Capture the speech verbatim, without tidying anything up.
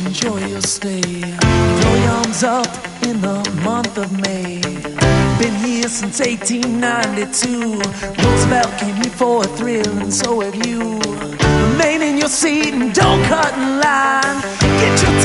enjoy your stay. Throw your arms up in the month of May. Been here since eighteen ninety-two. Roosevelt came here for a thrill, and so have you. Remain in your seat and don't cut in line. Get your